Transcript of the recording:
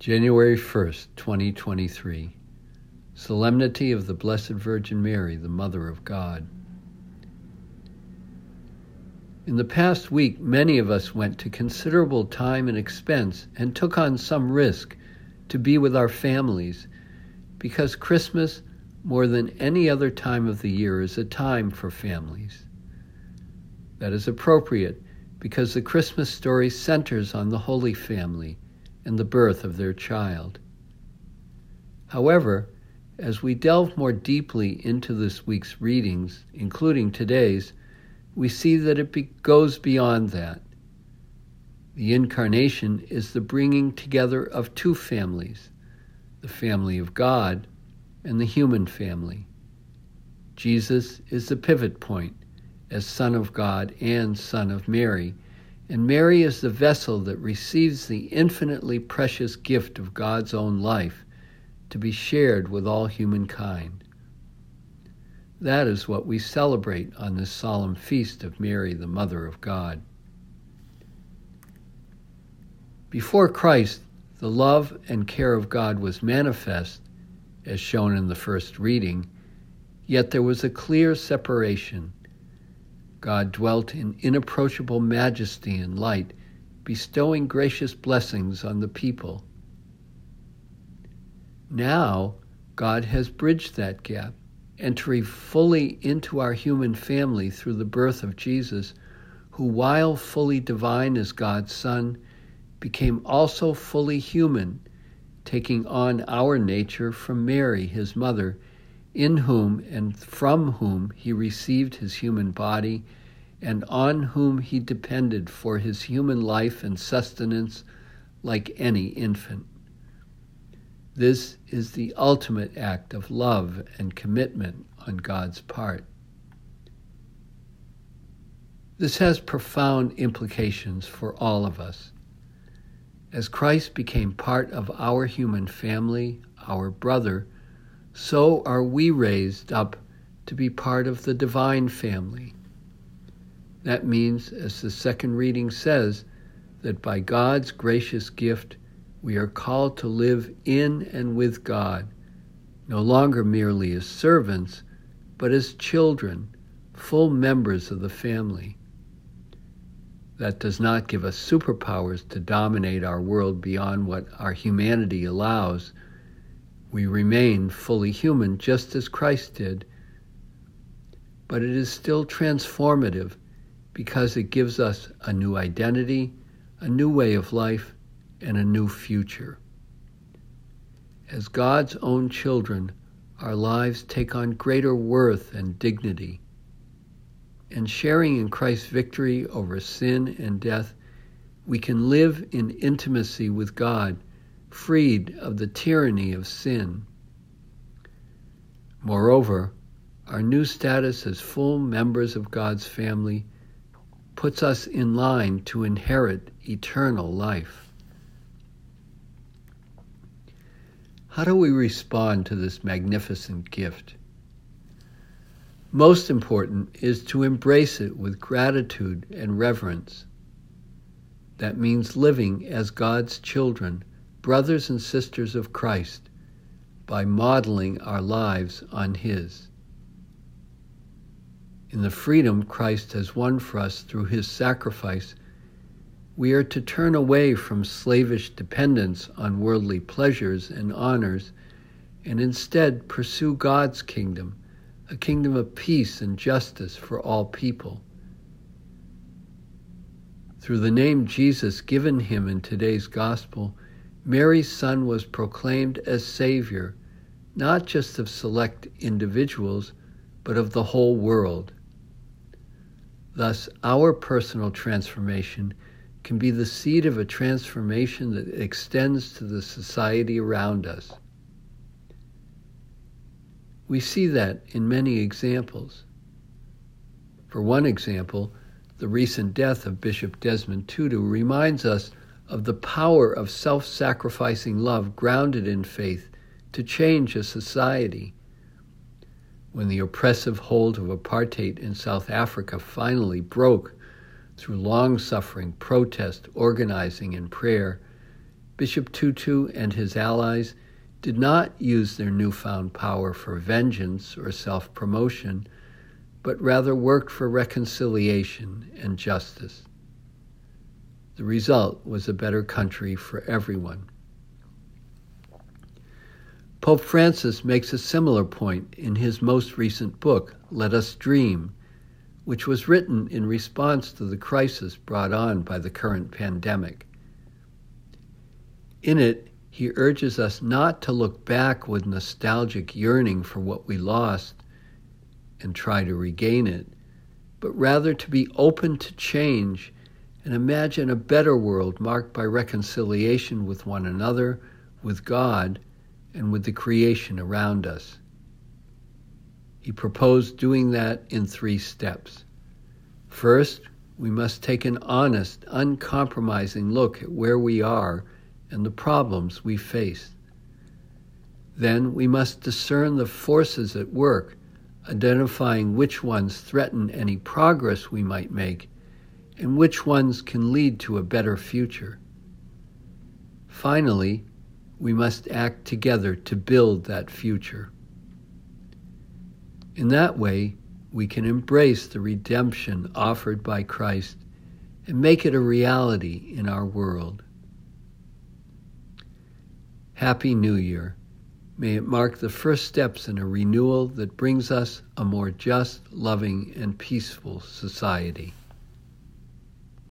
January 1st, 2023. Solemnity of the Blessed Virgin Mary, the Mother of God. In the past week, many of us went to considerable time and expense and took on some risk to be with our families, because Christmas, more than any other time of the year, is a time for families. That is appropriate because the Christmas story centers on the Holy Family and the birth of their child. However, as we delve more deeply into this week's readings, including today's, we see that it goes beyond that. The Incarnation is the bringing together of two families, the family of God and the human family. Jesus is the pivot point as Son of God and Son of Mary, and Mary is the vessel that receives the infinitely precious gift of God's own life to be shared with all humankind. That is what we celebrate on this solemn feast of Mary, the Mother of God. Before Christ, the love and care of God was manifest, as shown in the first reading, yet there was a clear separation. God dwelt in inapproachable majesty and light, bestowing gracious blessings on the people. Now, God has bridged that gap, entering fully into our human family through the birth of Jesus, who, while fully divine as God's Son, became also fully human, taking on our nature from Mary, his mother, in whom and from whom he received his human body, and on whom he depended for his human life and sustenance like any infant. This is the ultimate act of love and commitment on God's part. This has profound implications for all of us. As Christ became part of our human family, our brother, so are we raised up to be part of the divine family. That means, as the second reading says, that by God's gracious gift, we are called to live in and with God, no longer merely as servants, but as children, full members of the family. That does not give us superpowers to dominate our world beyond what our humanity allows. We remain fully human, just as Christ did. But it is still transformative because it gives us a new identity, a new way of life, and a new future. As God's own children, our lives take on greater worth and dignity. And sharing in Christ's victory over sin and death, we can live in intimacy with God, freed of the tyranny of sin. Moreover, our new status as full members of God's family puts us in line to inherit eternal life. How do we respond to this magnificent gift? Most important is to embrace it with gratitude and reverence. That means living as God's children, brothers and sisters of Christ, by modeling our lives on His. In the freedom Christ has won for us through His sacrifice, we are to turn away from slavish dependence on worldly pleasures and honors, and instead pursue God's kingdom, a kingdom of peace and justice for all people. Through the name Jesus given Him in today's gospel, Mary's Son was proclaimed as Savior, not just of select individuals, but of the whole world. Thus, our personal transformation can be the seed of a transformation that extends to the society around us. We see that in many examples. For one example, the recent death of Bishop Desmond Tutu reminds us of the power of self-sacrificing love grounded in faith to change a society. When the oppressive hold of apartheid in South Africa finally broke through long-suffering protest, organizing, and prayer, Bishop Tutu and his allies did not use their newfound power for vengeance or self-promotion, but rather worked for reconciliation and justice. The result was a better country for everyone. Pope Francis makes a similar point in his most recent book, Let Us Dream, which was written in response to the crisis brought on by the current pandemic. In it, he urges us not to look back with nostalgic yearning for what we lost and try to regain it, but rather to be open to change and imagine a better world marked by reconciliation with one another, with God, and with the creation around us. He proposed doing that in 3 steps. First, we must take an honest, uncompromising look at where we are and the problems we face. Then we must discern the forces at work, identifying which ones threaten any progress we might make and which ones can lead to a better future. Finally, we must act together to build that future. In that way, we can embrace the redemption offered by Christ and make it a reality in our world. Happy New Year. May it mark the first steps in a renewal that brings us a more just, loving, and peaceful society.